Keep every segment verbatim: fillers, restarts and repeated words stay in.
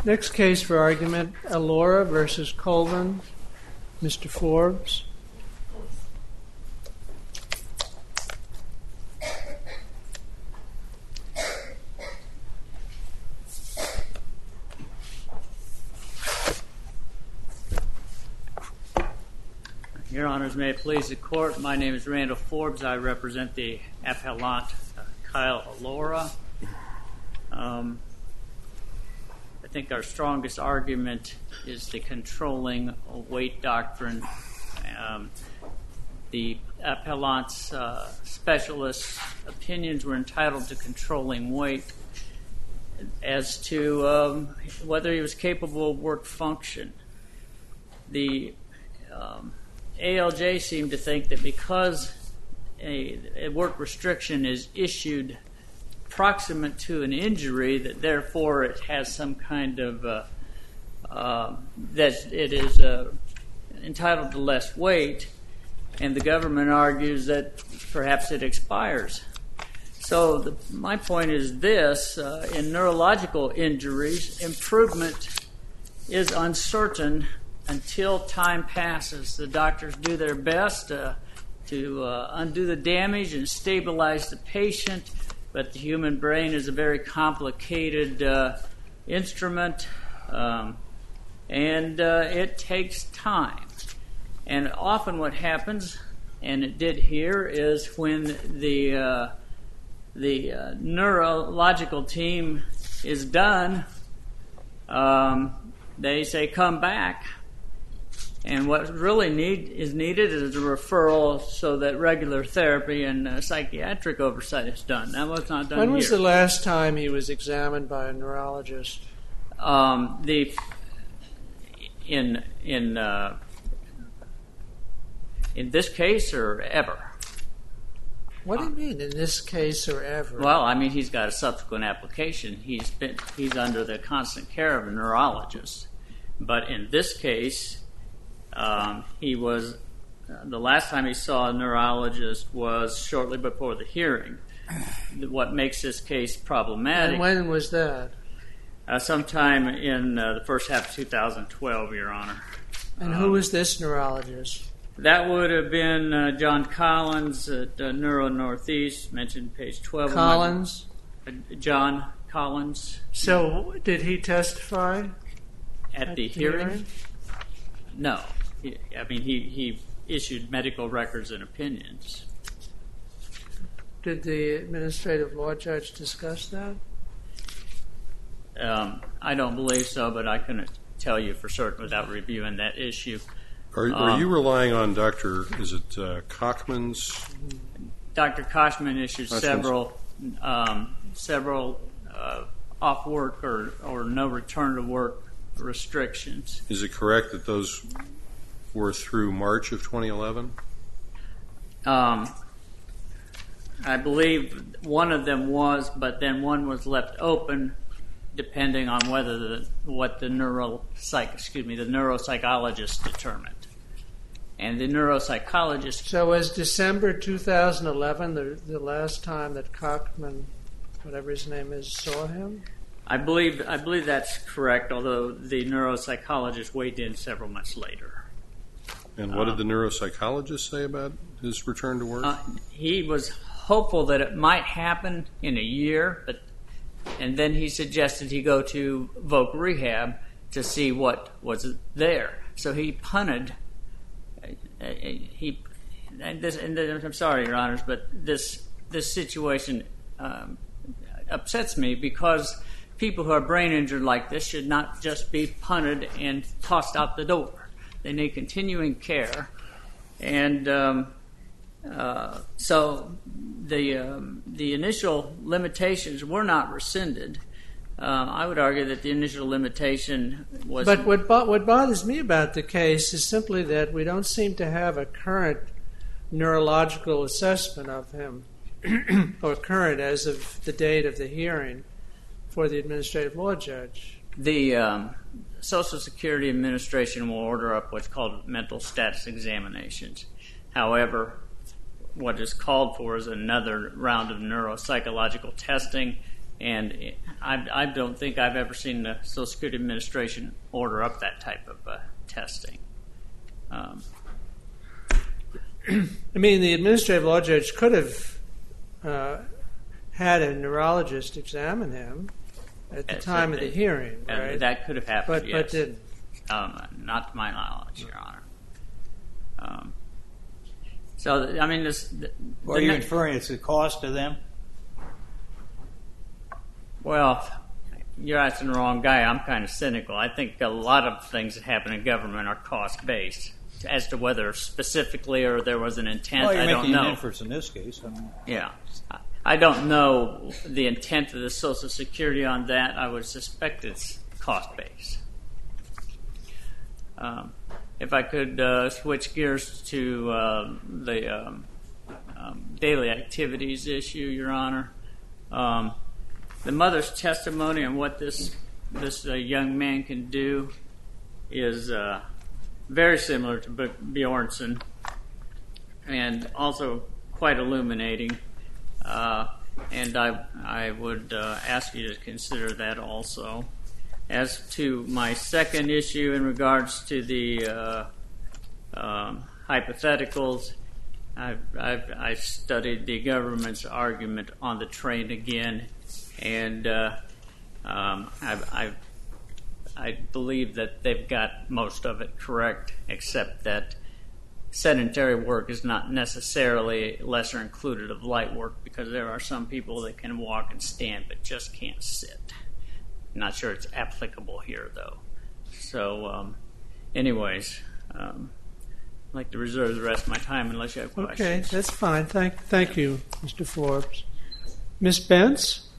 Next case for argument, Allora versus Colvin. Mister Forbes. Your Honors, may it please the Court, my name is Randall Forbes. I represent the appellant uh, Kyle Allora. Um, I think our strongest argument is the controlling weight doctrine. Um, the appellant's uh, specialist opinions were entitled to controlling weight as to um, whether he was capable of work function. The um, A L J seemed to think that because a, a work restriction is issued proximate to an injury, that therefore it has some kind of uh, uh, that it is uh, entitled to less weight, and the government argues that perhaps it expires. So the, my point is this: uh, in neurological injuries, improvement is uncertain until time passes. The doctors do their best uh, to uh, undo the damage and stabilize the patient. But the human brain is a very complicated uh, instrument, um, and uh, it takes time. And often what happens, and it did here, is when the uh, the uh, neurological team is done, um, they say, come back. And what really need, is needed is a referral so that regular therapy and uh, psychiatric oversight is done. That was not done When here. was the last time he was examined by a neurologist? Um, the in in uh, in this case or ever? What do you mean, in this case or ever? Well, I mean, he's got a subsequent application. He's been he's under the constant care of a neurologist. But in this case, Um, he was, uh, the last time he saw a neurologist was shortly before the hearing. What makes this case problematic? And when was that? Uh, sometime in uh, the first half of two thousand twelve, Your Honor. And um, who was this neurologist? That would have been uh, John Collins at uh, Neuro Northeast, mentioned page twelve. Collins? Uh, John Collins. So, did he testify At, at the, the hearing? hearing? No. He, I mean, he, he issued medical records and opinions. Did the administrative law judge discuss that? Um, I don't believe so, but I couldn't tell you for certain without reviewing that issue. Are, are um, you relying on Doctor is it uh, Kochman's? Doctor Kochman issued Kochman's. several um, several uh, off work or, or no return to work restrictions. Is it correct that those were through March of twenty eleven? Um, I believe one of them was, but then one was left open, depending on whether the what the neuro psych excuse me the neuropsychologist determined, and the neuropsychologist. So was December two thousand eleven the, the last time that Kochman, whatever his name is, saw him? I believe I believe that's correct, although the neuropsychologist weighed in several months later. And what um, did the neuropsychologist say about his return to work? Uh, he was hopeful that it might happen in a year, but and then he suggested he go to Voc Rehab to see what was there. So he punted. Uh, he and this. And I'm sorry, Your Honors, but this this situation um, upsets me because people who are brain injured like this should not just be punted and tossed out the door. They need continuing care, and um, uh, so the um, the initial limitations were not rescinded. Uh, I would argue that the initial limitation was. But what bo- what bothers me about the case is simply that we don't seem to have a current neurological assessment of him, or current as of the date of the hearing, for the administrative law judge. The um, Social Security Administration will order up what's called mental status examinations. However, what is called for is another round of neuropsychological testing, And I, I don't think I've ever seen the Social Security Administration order up that type of uh, testing. Um, I mean, the administrative law judge could have uh, had a neurologist examine him at the time of the hearing, right? That could have happened, but, yes. But didn't. Um, not to my knowledge, Your Honor. Um, so, I mean, this... The, Are you inferring it's a cost to them? Well, you're asking the wrong guy. I'm kind of cynical. I think a lot of things that happen in government are cost-based. As to whether specifically or there was an intent, well, you're I don't making know. an inference in this case. I mean, yeah. I don't know the intent of the Social Security on that. I would suspect it's cost-based. Um, if I could uh, switch gears to uh, the um, um, daily activities issue, Your Honor. Um, the mother's testimony on what this this uh, young man can do is uh, very similar to Bjornson, and also quite illuminating. Uh, and I I would uh, ask you to consider that also. As to my second issue in regards to the uh, um, hypotheticals, I've, I've I studied the government's argument on the train again, and uh, um, I've, I've, I believe that they've got most of it correct, except that sedentary work is not necessarily lesser included of light work, because there are some people that can walk and stand but just can't sit. Not sure it's applicable here, though. So, um, anyways, um, I'd like to reserve the rest of my time unless you have questions. Okay, that's fine. Thank, thank you, Mister Forbes. Miz Bentz?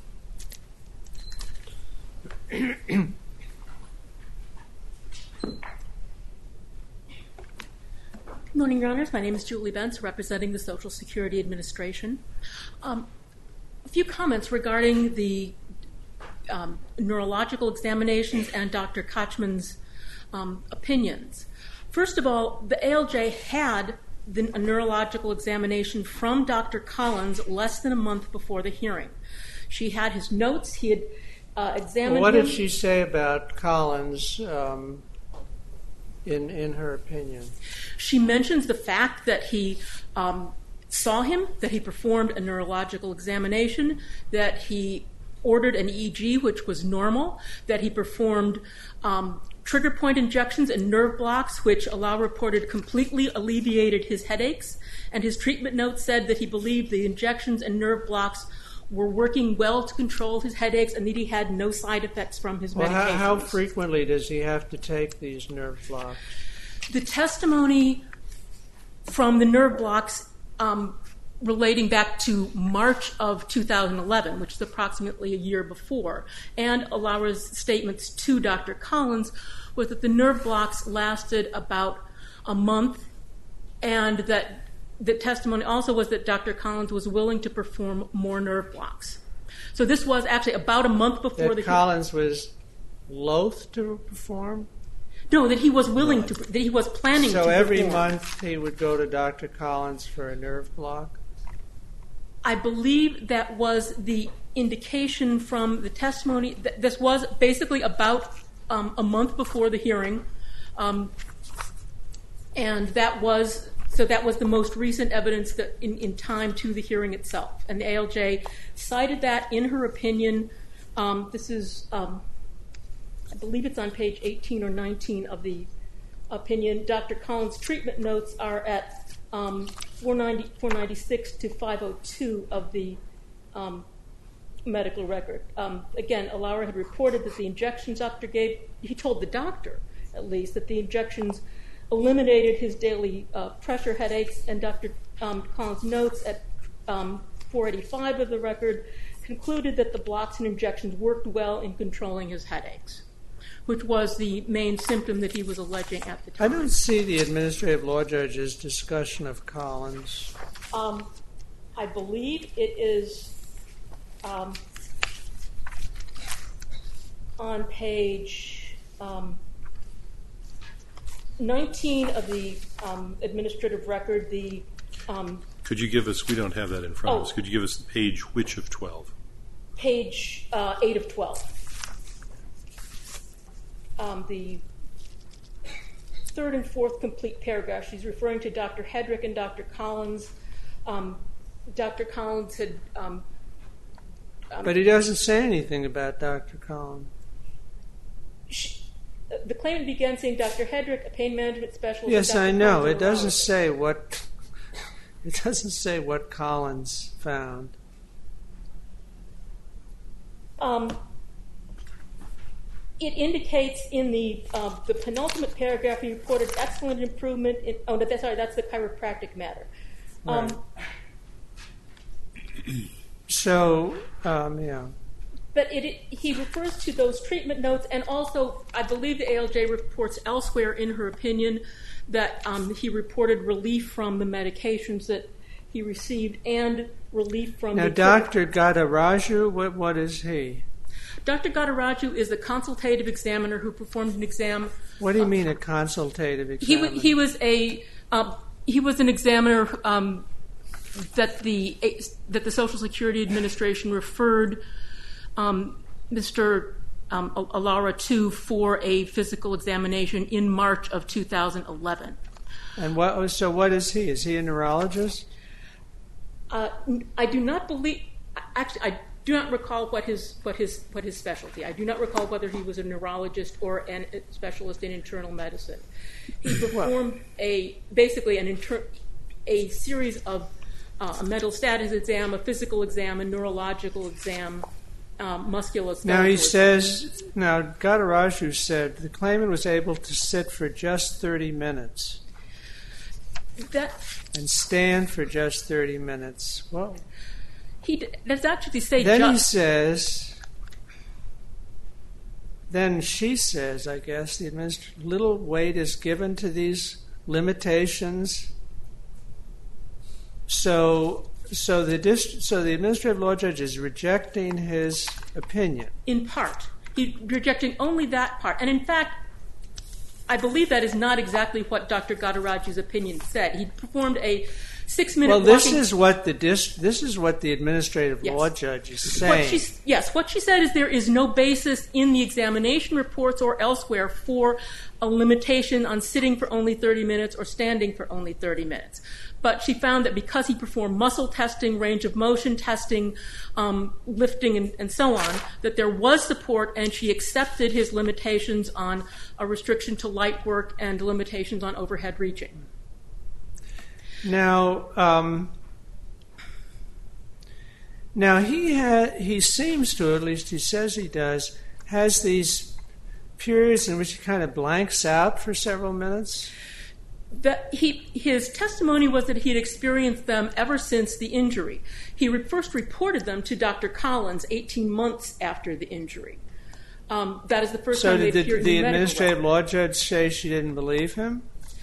Good morning, Your Honors. My name is Julie Bentz, representing the Social Security Administration. Um, a few comments regarding the Um, neurological examinations and Doctor Kochman's um, opinions. First of all, the A L J had the, a neurological examination from Doctor Collins less than a month before the hearing. She had his notes. He had uh, examined well, what him. did she say about Collins um, in, in her opinion? She mentions the fact that he um, saw him, that he performed a neurological examination, that he ordered an E E G, which was normal, that he performed um, trigger point injections and nerve blocks, which Allow reported completely alleviated his headaches, and his treatment note said that he believed the injections and nerve blocks were working well to control his headaches and that he had no side effects from his well, medications. How, how frequently does he have to take these nerve blocks? The testimony from the nerve blocks um, relating back to March of two thousand eleven, which is approximately a year before, and Laura's statements to Doctor Collins was that the nerve blocks lasted about a month, and that the testimony also was that Doctor Collins was willing to perform more nerve blocks. So this was actually about a month before that the Collins was loath to perform? No, that he was willing to, that he was planning so to perform. So every month he would go to Doctor Collins for a nerve block? I believe that was the indication from the testimony. That this was basically about um, a month before the hearing, um, and that was so that was the most recent evidence that in, in time to the hearing itself. And the A L J cited that in her opinion. Um, this is, um, I believe it's on page eighteen or nineteen of the opinion. Doctor Collins' treatment notes are at Um, four ninety-six to five oh two of the um, medical record. Um, again, Alaura had reported that the injections doctor gave, he told the doctor at least, that the injections eliminated his daily uh, pressure headaches, and Doctor Um, Collins' notes at um, four eighty-five of the record concluded that the blocks and injections worked well in controlling his headaches, which was the main symptom that he was alleging at the time. I don't see the administrative law judge's discussion of Collins. Um, I believe it is um, on page um, nineteen of the um, administrative record. The um, Could you give us, we don't have that in front oh, of us, could you give us the page which of twelve? page uh, eight of twelve. Um, the third and fourth complete paragraph, she's referring to Doctor Hedrick and Doctor Collins. Um, Doctor Collins had... Um, um, but he doesn't say anything about Doctor Collins. She, the claimant began saying Doctor Hedrick, a pain management specialist. Yes, Doctor I know. Collins, It doesn't say what... It doesn't say what Collins found. Um, it indicates in the uh, the penultimate paragraph he reported excellent improvement in, oh, that's sorry, that's the chiropractic matter. Um, Right. So, um, yeah. But it, it, he refers to those treatment notes, and also I believe the A L J reports elsewhere in her opinion that um, he reported relief from the medications that he received and relief from Now, the... Doctor Gadaraju, what, what is he? Doctor Gadaraju is the consultative examiner who performed an exam. What do you mean a consultative He, examiner? wa- he was a um, he was an examiner um, that the that the Social Security Administration referred um, Mister Um, Alara to for a physical examination in March of two thousand eleven. And what? So what is he? Is he a neurologist? Uh, I do not believe. Actually, I do not recall what his what his what his specialty. I do not recall whether he was a neurologist or an, a specialist in internal medicine. He performed a basically an inter, a series of uh, a mental status exam, a physical exam, a neurological exam. Um, musculoskeletal. Now he says, now Gadaraju said the claimant was able to sit for just thirty minutes that and stand for just thirty minutes. Well, he does actually say. Then just, he says, then she says, I guess, the administ- little weight is given to these limitations. So. So the dist- so the administrative law judge is rejecting his opinion. In part. He's rejecting only that part. And in fact, I believe that is not exactly what Doctor Gadaraju's opinion said. He performed a six-minute Well, this walking- is what the dis- this is what the administrative Yes. law judge is What saying. she, yes, what she said is there is no basis in the examination reports or elsewhere for a limitation on sitting for only thirty minutes or standing for only thirty minutes. But she found that because he performed muscle testing, range of motion testing, um, lifting, and, and so on, that there was support, and she accepted his limitations on a restriction to light work and limitations on overhead reaching. Now, um, now he ha- he seems to, at least he says he does, has these periods in which he kind of blanks out for several minutes. That he, his testimony was that he had experienced them ever since the injury. He re- first reported them to Doctor Collins eighteen months after the injury. Um, that is the first So time they did appeared the, in the medical administrative records. law judge say she didn't believe him?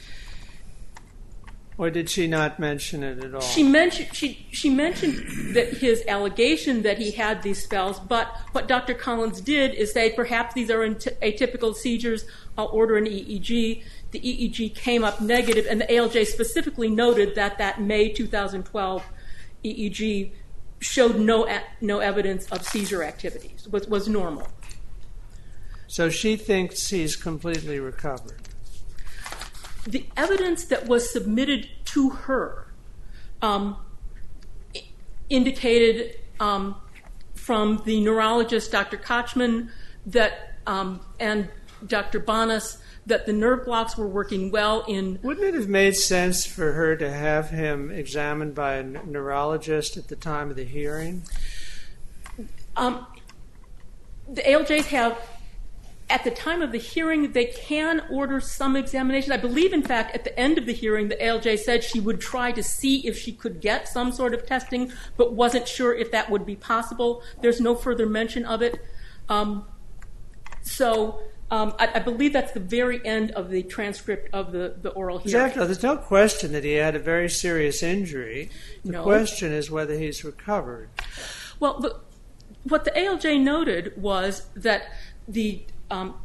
Or did she not mention it at all? She mentioned she she mentioned that his allegation that he had these spells, but what Doctor Collins did is say perhaps these are atypical seizures. I'll order an E E G. The E E G came up negative, and the A L J specifically noted that that May two thousand twelve E E G showed no no evidence of seizure activities. Was was normal. So she thinks he's completely recovered. The evidence that was submitted to her um, indicated um, from the neurologist, Doctor Kochman, that um, and Doctor Bonas, that the nerve blocks were working well in... Wouldn't it have made sense for her to have him examined by a neurologist at the time of the hearing? Um, the A L Js have... At the time of the hearing, they can order some examination. I believe, in fact, at the end of the hearing, the A L J said she would try to see if she could get some sort of testing, but wasn't sure if that would be possible. There's no further mention of it. Um, so um, I, I believe that's the very end of the transcript of the, the oral hearing. Exactly. There's no question that he had a very serious injury. The No. question is whether he's recovered. Well, the, what the A L J noted was that the Um,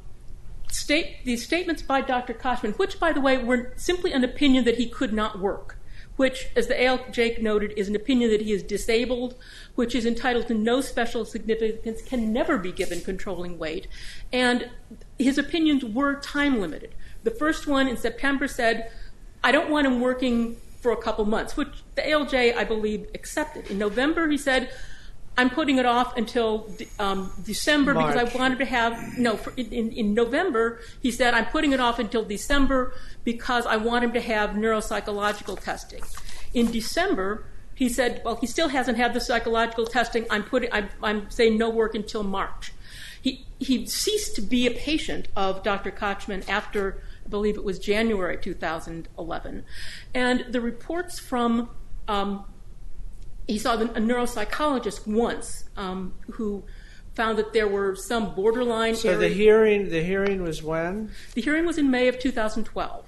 state, these statements by Doctor Kochman, which, by the way, were simply an opinion that he could not work, which, as the A L J noted, is an opinion that he is disabled, which is entitled to no special significance, can never be given controlling weight. And his opinions were time limited. The first one in September said, I don't want him working for a couple months, which the A L J, I believe, accepted. In November, he said, I'm putting it off until um, December March. because I wanted to have, no, for, in, in November, he said, I'm putting it off until December because I want him to have neuropsychological testing. In December, he said, well, he still hasn't had the psychological testing. I'm putting, I'm, I'm saying no work until March. He, he ceased to be a patient of Doctor Kochman after, I believe it was January two thousand eleven. And the reports from, um, he saw a neuropsychologist once um, who found that there were some borderline So areas. the hearing, the hearing was when? The hearing was in May of two thousand twelve.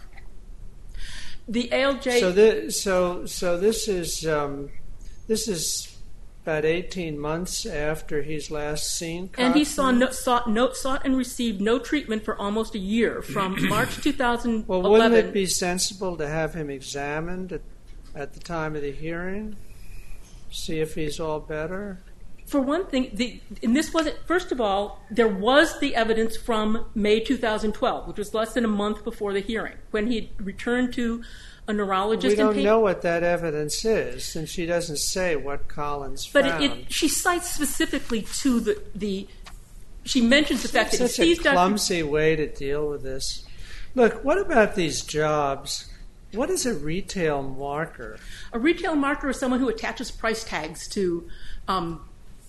The A L J... So this, so, so this is, um, this is about eighteen months after he's last seen Kochman? And he saw no, sought, no, sought and received no treatment for almost a year, from March two thousand eleven. Well, wouldn't it be sensible to have him examined at, at the time of the hearing? See if he's all better? For one thing, the, and this wasn't, first of all, there was the evidence from May two thousand twelve, which was less than a month before the hearing, when he returned to a neurologist. We don't and know what that evidence is, since she doesn't say what Collins But found. it, it, she cites specifically to the, the, she mentions the fact that he Such a sees Doctor clumsy way to deal with this. Look, what about these jobs? What is a retail marker? A retail marker is someone who attaches price tags to um,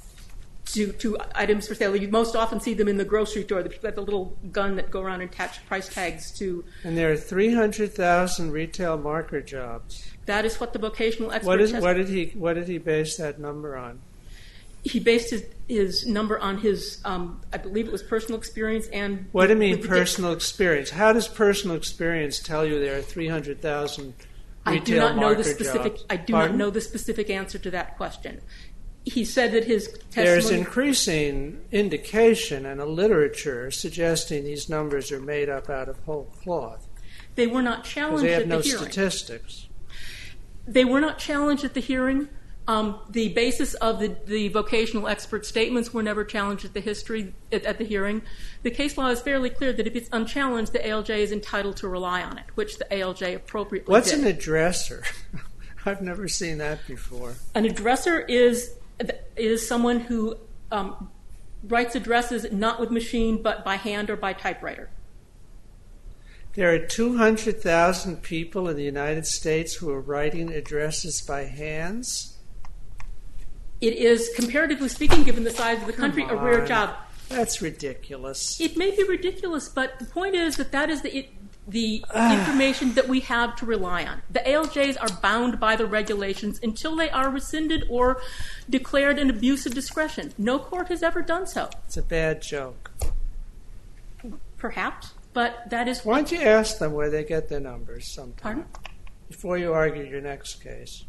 to, to items for sale. You most often see them in the grocery store. The people have the little gun that go around and attach price tags to. And there are three hundred thousand retail marker jobs. That is what the vocational expert What, is, test- what, did he, what did he base that number on? He based his, his number on his, um, I believe it was personal experience and... What do you mean with the- personal experience? How does personal experience tell you there are three hundred thousand retail I do not know marker the specific. jobs? I do Pardon? not know the specific answer to that question. He said that his There's testimony. increasing indication in the literature suggesting these numbers are made up out of whole cloth. They were not Because challenged they have at no the hearing. statistics. They were not challenged at the hearing. Um, the basis of the, the vocational expert statements were never challenged at the history at, at the hearing. The case law is fairly clear that if it's unchallenged, the A L J is entitled to rely on it, which the A L J appropriately What's did. an addresser? I've never seen that before. An addresser is is someone who um, writes addresses not with machine but by hand or by typewriter. There are two hundred thousand people in the United States who are writing addresses by hands. It is, comparatively speaking, given the size of the country, Come a rare on. job. That's ridiculous. It may be ridiculous, but the point is that that is the, it, the information that we have to rely on. The A L Js are bound by the regulations until they are rescinded or declared an abuse of discretion. No court has ever done so. It's a bad joke. Perhaps, but that is Why don't you ask them where they get their numbers sometime? Pardon? Before you argue your next case.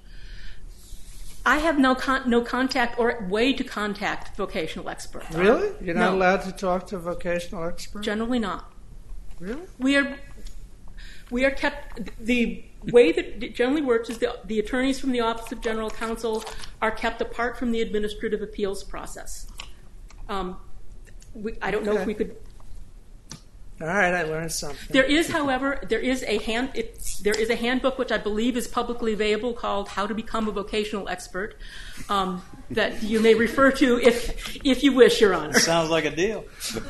I have no con- no contact or way to contact vocational experts. Really? You're not No. allowed to talk to a vocational expert? Generally not. Really? We are we are kept. The way that it generally works is the, the attorneys from the Office of General Counsel are kept apart from the administrative appeals process. Um, we, I don't know Okay. if we could. All right, I learned something. There is, however, there is a hand. It's, there is a handbook which I believe is publicly available called "How to Become a Vocational Expert" um, that you may refer to if if you wish, Your Honor. Sounds like a deal.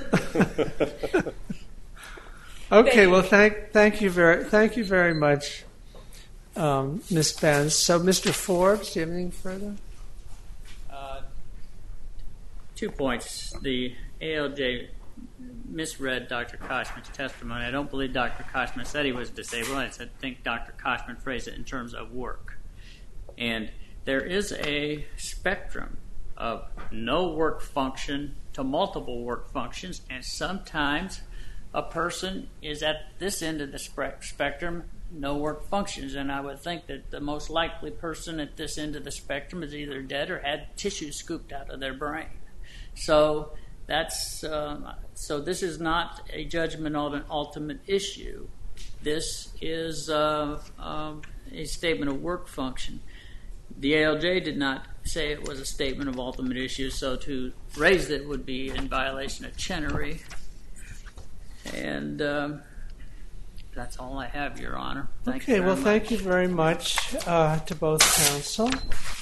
Okay, well, thank thank you very thank you very much, um, Miz Benz. So, Mister Forbes, do you have anything further? Uh, two points. The A L J misread Doctor Kochman's testimony. I don't believe Doctor Kochman said he was disabled. I said, think Doctor Kochman phrased it in terms of work. And there is a spectrum of no work function to multiple work functions, and sometimes a person is at this end of the spe- spectrum, no work functions, and I would think that the most likely person at this end of the spectrum is either dead or had tissue scooped out of their brain. So that's um, so this is not a judgment of an ultimate issue. This is uh, um, a statement of work function. The A L J did not say it was a statement of ultimate issues, so to raise it would be in violation of Chenery. And um, that's all I have, Your Honor. Thank Okay, you very well, much. thank you very much uh, to both counsel.